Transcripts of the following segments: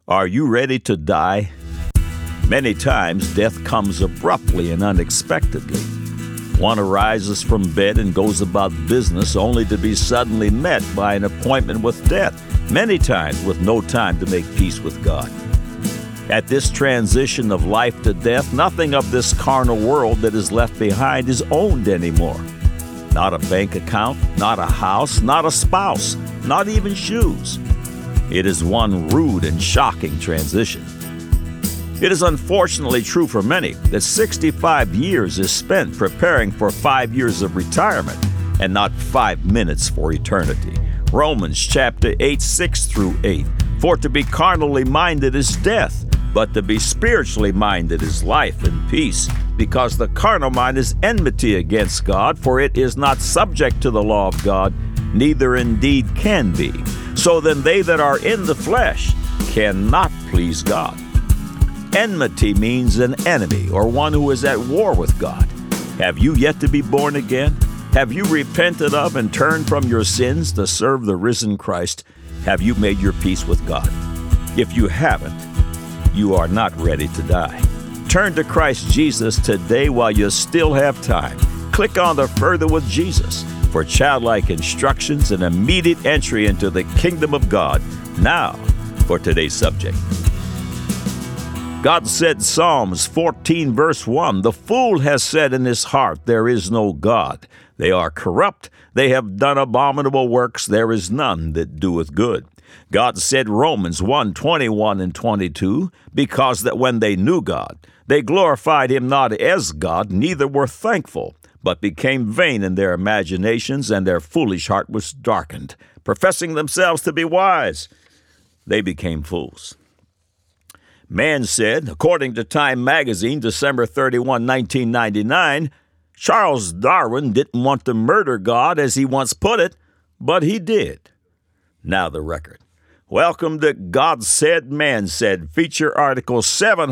Are you ready to die? Many times, death comes abruptly and unexpectedly. One arises from bed and goes about business only to be suddenly met by an appointment with death, many times with no time to make peace with God. At this transition of life to death, nothing of this carnal world that is left behind is owned anymore. Not a bank account, not a house, not a spouse, not even shoes. It is one rude and shocking transition. It is unfortunately true for many that 65 years is spent preparing for 5 years of retirement and not 5 minutes for eternity. Romans chapter 8, 6 through 8. For to be carnally minded is death, but to be spiritually minded is life and peace, because the carnal mind is enmity against God, for it is not subject to the law of God, neither indeed can be. So then they that are in the flesh cannot please God. Enmity means an enemy or one who is at war with God. Have you yet to be born again? Have you repented of and turned from your sins to serve the risen Christ? Have you made your peace with God? If you haven't, you are not ready to die. Turn to Christ Jesus today while you still have time. Click on the Further with Jesus for childlike instructions and immediate entry into the kingdom of God. Now, for today's subject. God said in Psalms 14, verse 1, "The fool has said in his heart, there is no God. They are corrupt. They have done abominable works. There is none that doeth good." God said Romans 1, 21 and 22, "Because that when they knew God, they glorified him not as God, neither were thankful, but became vain in their imaginations, and their foolish heart was darkened. Professing themselves to be wise, they became fools." Man said, according to Time magazine, December 31, 1999, Charles Darwin didn't want to murder God, as he once put it, but he did. Now the record. Welcome to God Said, Man Said, feature article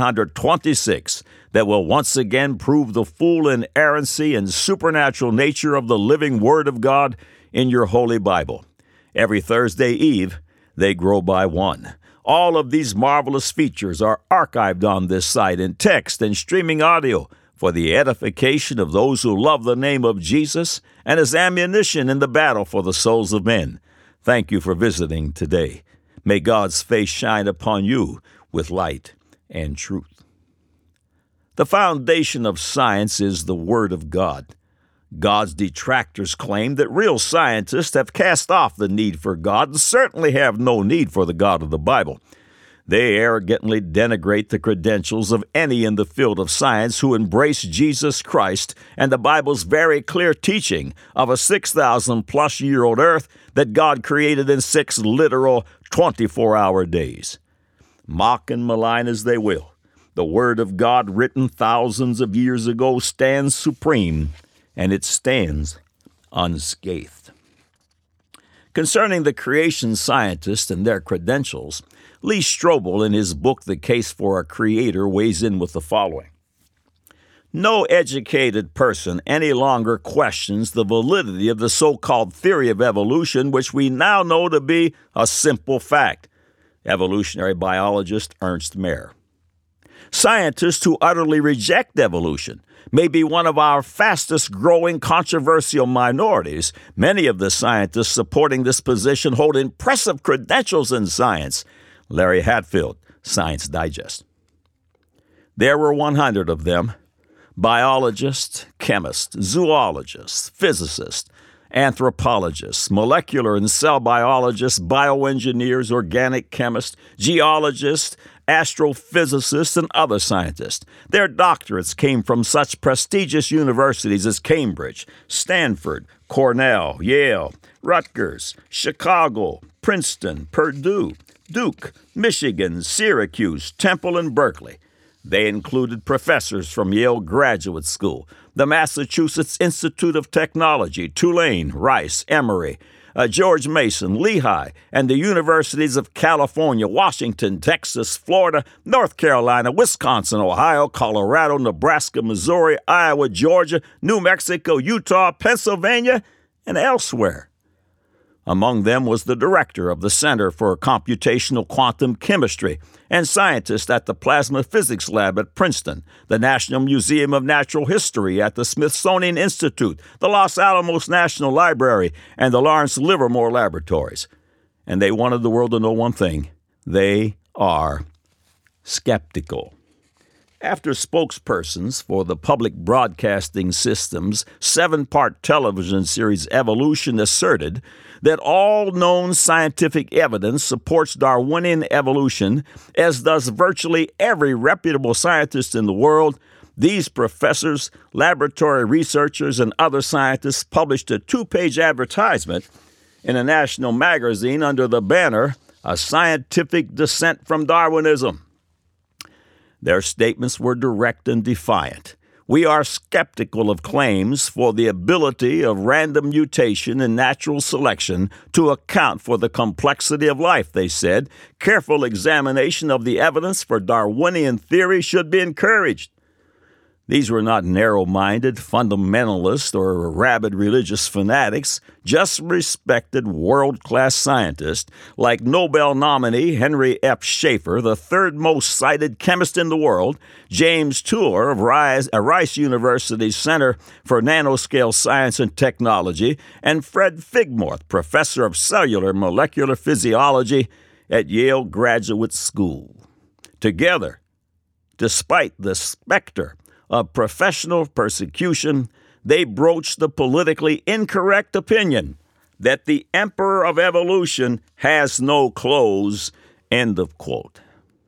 726, that will once again prove the full inerrancy and supernatural nature of the living Word of God in your Holy Bible. Every Thursday Eve, they grow by one. All of these marvelous features are archived on this site in text and streaming audio for the edification of those who love the name of Jesus and as ammunition in the battle for the souls of men. Thank you for visiting today. May God's face shine upon you with light and truth. The foundation of science is the Word of God. God's detractors claim that real scientists have cast off the need for God and certainly have no need for the God of the Bible. They arrogantly denigrate the credentials of any in the field of science who embrace Jesus Christ and the Bible's very clear teaching of a 6,000-plus-year-old earth that God created in 6 literal 24-hour days. Mock and malign as they will, the Word of God written thousands of years ago stands supreme, and it stands unscathed. Concerning the creation scientists and their credentials, Lee Strobel, in his book The Case for a Creator, weighs in with the following. No educated person any longer questions the validity of the so-called theory of evolution, which we now know to be a simple fact. Evolutionary biologist Ernst Mayr. Scientists who utterly reject evolution may be one of our fastest-growing controversial minorities. Many of the scientists supporting this position hold impressive credentials in science. Larry Hatfield, Science Digest. There were 100 of them: biologists, chemists, zoologists, physicists, anthropologists, molecular and cell biologists, bioengineers, organic chemists, geologists, astrophysicists, and other scientists. Their doctorates came from such prestigious universities as Cambridge, Stanford, Cornell, Yale, Rutgers, Chicago, Princeton, Purdue, Duke, Michigan, Syracuse, Temple, and Berkeley. They included professors from Yale Graduate School, the Massachusetts Institute of Technology, Tulane, Rice, Emory, George Mason, Lehigh, and the universities of California, Washington, Texas, Florida, North Carolina, Wisconsin, Ohio, Colorado, Nebraska, Missouri, Iowa, Georgia, New Mexico, Utah, Pennsylvania, and elsewhere. Among them was the director of the Center for Computational Quantum Chemistry and scientist at the Plasma Physics Lab at Princeton, the National Museum of Natural History at the Smithsonian Institute, the Los Alamos National Library, and the Lawrence Livermore Laboratories. And they wanted the world to know one thing: they are skeptical. After spokespersons for the public broadcasting system's 7-part television series Evolution asserted that all known scientific evidence supports Darwinian evolution, as does virtually every reputable scientist in the world, these professors, laboratory researchers, and other scientists published a 2-page advertisement in a national magazine under the banner, "A Scientific Dissent from Darwinism." Their statements were direct and defiant. "We are skeptical of claims for the ability of random mutation and natural selection to account for the complexity of life," they said. "Careful examination of the evidence for Darwinian theory should be encouraged." These were not narrow-minded, fundamentalist, or rabid religious fanatics, just respected world-class scientists like Nobel nominee Henry F. Schaefer, the third most cited chemist in the world, James Tour of Rice University's Center for Nanoscale Science and Technology, and Fred Figmorth, professor of cellular molecular physiology at Yale Graduate School. Together, despite the specter of professional persecution, they broached the politically incorrect opinion that the emperor of evolution has no clothes, end of quote.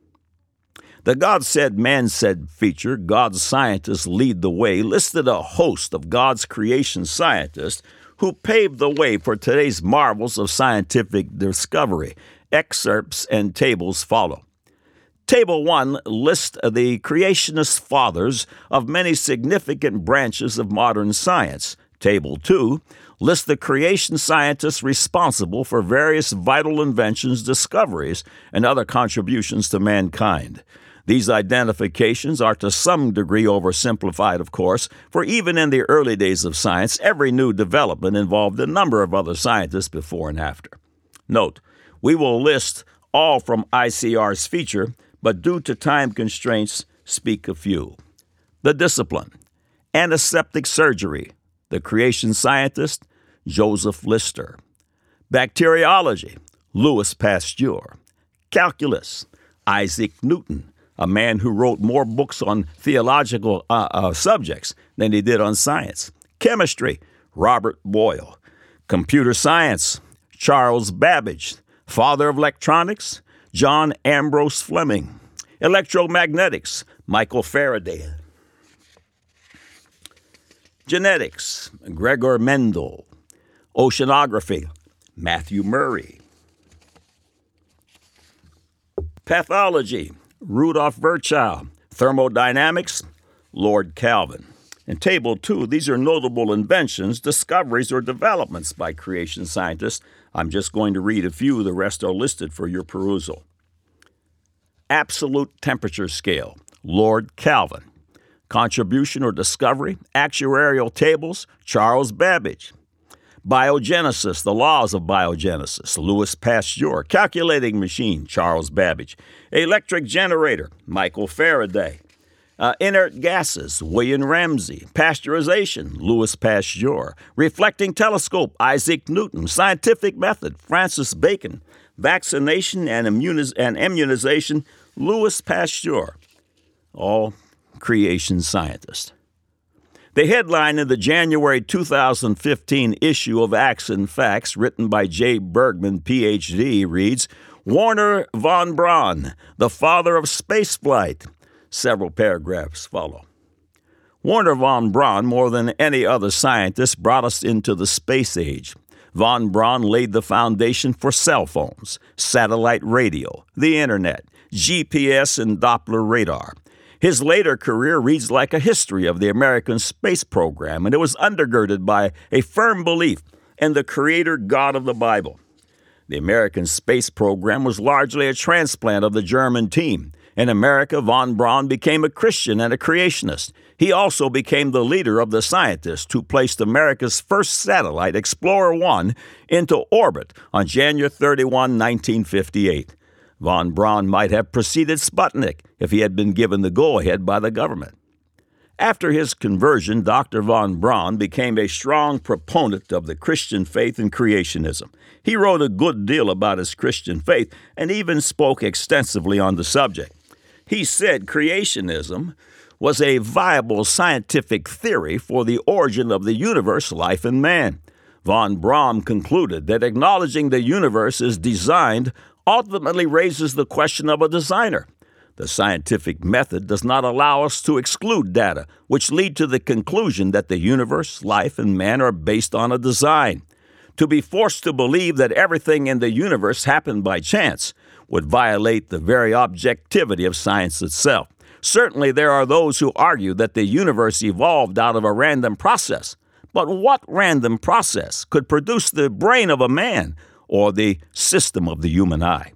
The God Said, Man Said feature, God's Scientists Lead the Way, listed a host of God's creation scientists who paved the way for today's marvels of scientific discovery. Excerpts and tables follow. Table 1 lists the creationist fathers of many significant branches of modern science. Table 2 lists the creation scientists responsible for various vital inventions, discoveries, and other contributions to mankind. These identifications are to some degree oversimplified, of course, for even in the early days of science, every new development involved a number of other scientists before and after. Note, we will list all from ICR's feature, but due to time constraints, speak a few. The discipline: antiseptic surgery, the creation scientist, Joseph Lister. Bacteriology, Louis Pasteur. Calculus, Isaac Newton, a man who wrote more books on theological subjects than he did on science. Chemistry, Robert Boyle. Computer science, Charles Babbage. Father of electronics, John Ambrose Fleming. Electromagnetics, Michael Faraday. Genetics, Gregor Mendel. Oceanography, Matthew Murray. Pathology, Rudolf Virchow. Thermodynamics, Lord Kelvin. In Table 2, these are notable inventions, discoveries, or developments by creation scientists. I'm just going to read a few. The rest are listed for your perusal. Absolute temperature scale, Lord Kelvin. Contribution or discovery, actuarial tables, Charles Babbage. Biogenesis, the laws of biogenesis, Louis Pasteur. Calculating machine, Charles Babbage. Electric generator, Michael Faraday. Inert gases, William Ramsay. Pasteurization, Louis Pasteur. Reflecting telescope, Isaac Newton. Scientific method, Francis Bacon. Vaccination and immunization, Louis Pasteur. All creation scientists. The headline in the January 2015 issue of Acts and Facts, written by J. Bergman, Ph.D., reads, Wernher von Braun, the father of spaceflight. Several paragraphs follow. Wernher von Braun, more than any other scientist, brought us into the space age. Von Braun laid the foundation for cell phones, satellite radio, the internet, GPS, and Doppler radar. His later career reads like a history of the American space program, and it was undergirded by a firm belief in the Creator God of the Bible. The American space program was largely a transplant of the German team, In America, von Braun became a Christian and a creationist. He also became the leader of the scientists who placed America's first satellite, Explorer 1, into orbit on January 31, 1958. Von Braun might have preceded Sputnik if he had been given the go-ahead by the government. After his conversion, Dr. von Braun became a strong proponent of the Christian faith and creationism. He wrote a good deal about his Christian faith and even spoke extensively on the subject. He said creationism was a viable scientific theory for the origin of the universe, life, and man. Von Braun concluded that acknowledging the universe is designed ultimately raises the question of a designer. The scientific method does not allow us to exclude data, which lead to the conclusion that the universe, life, and man are based on a design. To be forced to believe that everything in the universe happened by chance would violate the very objectivity of science itself. Certainly, there are those who argue that the universe evolved out of a random process. But what random process could produce the brain of a man or the system of the human eye?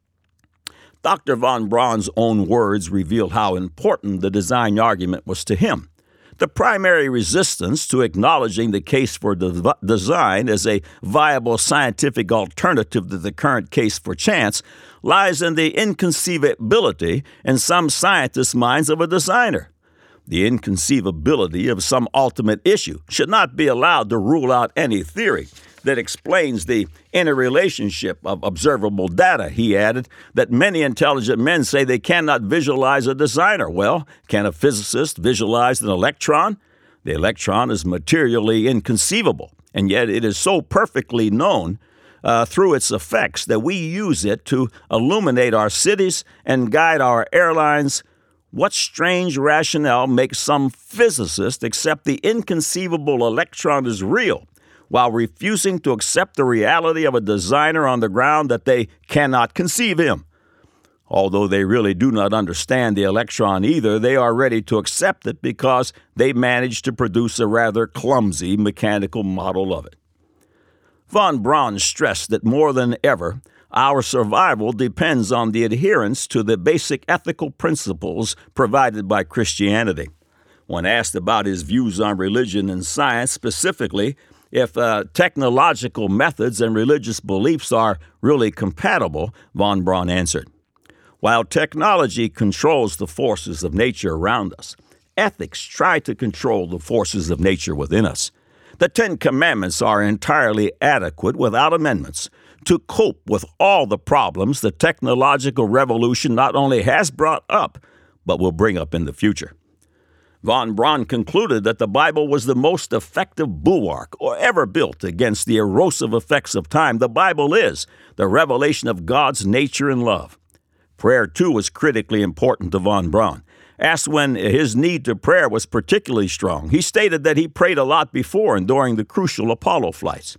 Dr. von Braun's own words reveal how important the design argument was to him. The primary resistance to acknowledging the case for design as a viable scientific alternative to the current case for chance lies in the inconceivability in some scientists' minds of a designer. The inconceivability of some ultimate issue should not be allowed to rule out any theory that explains the interrelationship of observable data. He added that many intelligent men say they cannot visualize a designer. Well, can a physicist visualize an electron? The electron is materially inconceivable, and yet it is so perfectly known through its effects that we use it to illuminate our cities and guide our airlines. What strange rationale makes some physicists accept the inconceivable electron is real, while refusing to accept the reality of a designer on the ground that they cannot conceive him? Although they really do not understand the electron either, they are ready to accept it because they managed to produce a rather clumsy mechanical model of it. Von Braun stressed that more than ever, our survival depends on the adherence to the basic ethical principles provided by Christianity. When asked about his views on religion and science, specifically if technological methods and religious beliefs are really compatible, von Braun answered, "While technology controls the forces of nature around us, ethics try to control the forces of nature within us. The Ten Commandments are entirely adequate without amendments to cope with all the problems the technological revolution not only has brought up, but will bring up in the future." Von Braun concluded that the Bible was the most effective bulwark ever built against the erosive effects of time. The Bible is the revelation of God's nature and love. Prayer, too, was critically important to von Braun. Asked when his need to prayer was particularly strong, he stated that he prayed a lot before and during the crucial Apollo flights.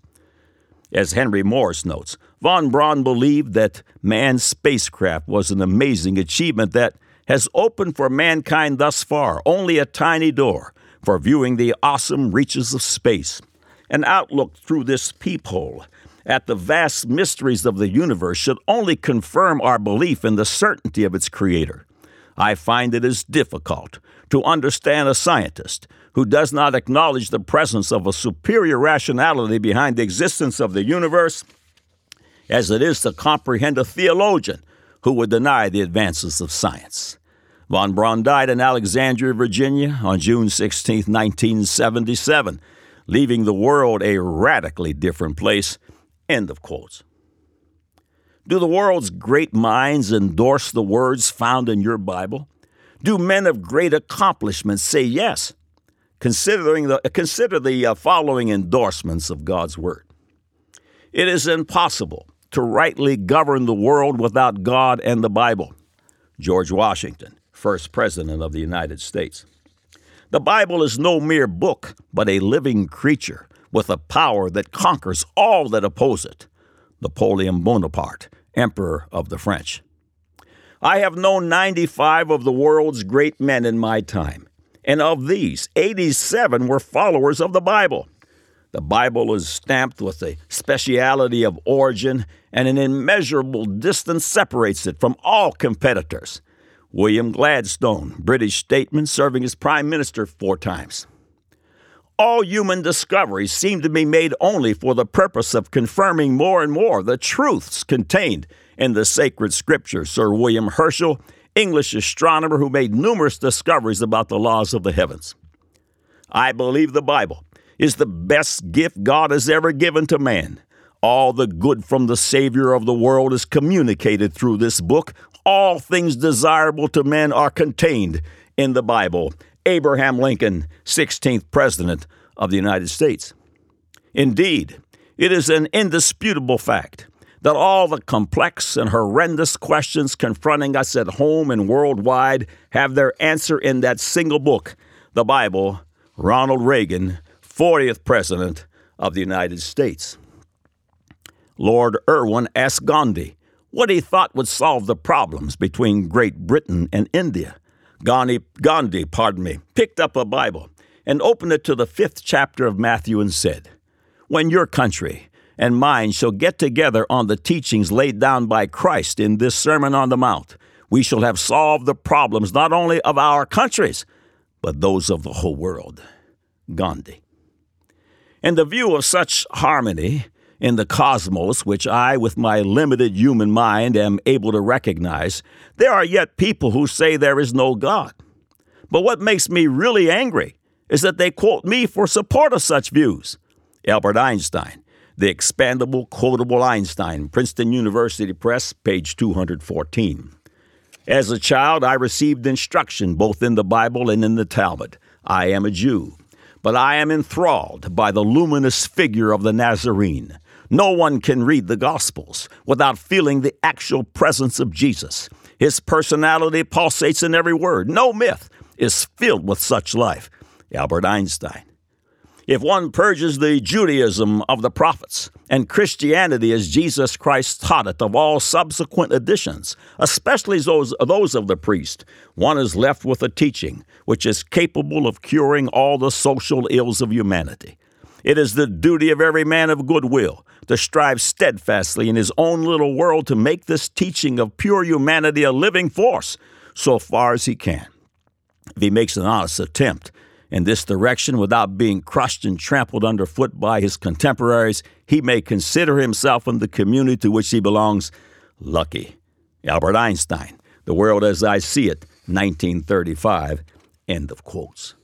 As Henry Morris notes, von Braun believed that man's spacecraft was an amazing achievement that has opened for mankind thus far only a tiny door for viewing the awesome reaches of space. An outlook through this peephole at the vast mysteries of the universe should only confirm our belief in the certainty of its creator. I find it is difficult to understand a scientist who does not acknowledge the presence of a superior rationality behind the existence of the universe as it is to comprehend a theologian who would deny the advances of science. Von Braun died in Alexandria, Virginia on June 16, 1977, leaving the world a radically different place. End of quotes. Do the world's great minds endorse the words found in your Bible? Do men of great accomplishments say yes? Consider the following endorsements of God's Word. It is impossible to rightly govern the world without God and the Bible. George Washington, first President of the United States. The Bible is no mere book, but a living creature with a power that conquers all that oppose it. Napoleon Bonaparte, Emperor of the French. I have known 95 of the world's great men in my time, and of these, 87 were followers of the Bible. The Bible is stamped with a speciality of origin, and an immeasurable distance separates it from all competitors. William Gladstone, British statesman, serving as Prime Minister 4 times. All human discoveries seem to be made only for the purpose of confirming more and more the truths contained in the sacred scriptures. Sir William Herschel, English astronomer who made numerous discoveries about the laws of the heavens. I believe the Bible is the best gift God has ever given to man. All the good from the Savior of the world is communicated through this book. All things desirable to men are contained in the Bible. Abraham Lincoln, 16th President of the United States. Indeed, it is an indisputable fact that all the complex and horrendous questions confronting us at home and worldwide have their answer in that single book, the Bible. Ronald Reagan, 40th President of the United States. Lord Irwin asked Gandhi what he thought would solve the problems between Great Britain and India. Gandhi picked up a Bible and opened it to the 5th chapter of Matthew and said, "When your country and mine shall get together on the teachings laid down by Christ in this Sermon on the Mount, we shall have solved the problems not only of our countries, but those of the whole world." Gandhi. In the view of such harmony in the cosmos, which I, with my limited human mind, am able to recognize, there are yet people who say there is no God. But what makes me really angry is that they quote me for support of such views. Albert Einstein, The Expandable Quotable Einstein, Princeton University Press, page 214. As a child, I received instruction both in the Bible and in the Talmud. I am a Jew, but I am enthralled by the luminous figure of the Nazarene. No one can read the Gospels without feeling the actual presence of Jesus. His personality pulsates in every word. No myth is filled with such life. Albert Einstein. If one purges the Judaism of the prophets and Christianity as Jesus Christ taught it of all subsequent additions, especially those of the priest, one is left with a teaching which is capable of curing all the social ills of humanity. It is the duty of every man of good will to strive steadfastly in his own little world to make this teaching of pure humanity a living force so far as he can. If he makes an honest attempt in this direction without being crushed and trampled underfoot by his contemporaries, he may consider himself and the community to which he belongs lucky. Albert Einstein, The World as I See It, 1935, end of quotes.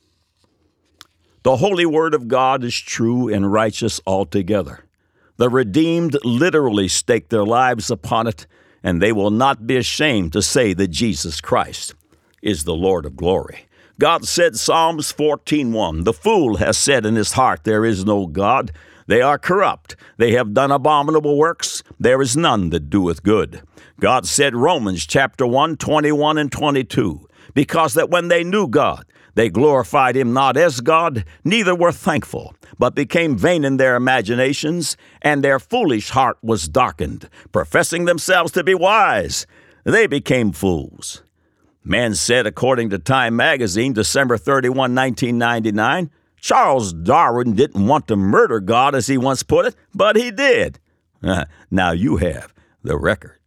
The holy word of God is true and righteous altogether. The redeemed literally stake their lives upon it, and they will not be ashamed to say that Jesus Christ is the Lord of glory. God said, Psalms 14:1, "The fool has said in his heart, there is no God. They are corrupt. They have done abominable works. There is none that doeth good." God said, Romans chapter 1, 21 and 22, "Because that when they knew God, they glorified him not as God, neither were thankful, but became vain in their imaginations, and their foolish heart was darkened. Professing themselves to be wise, they became fools." Man said, according to Time magazine, December 31, 1999, Charles Darwin didn't want to murder God, as he once put it, but he did. Now you have the record.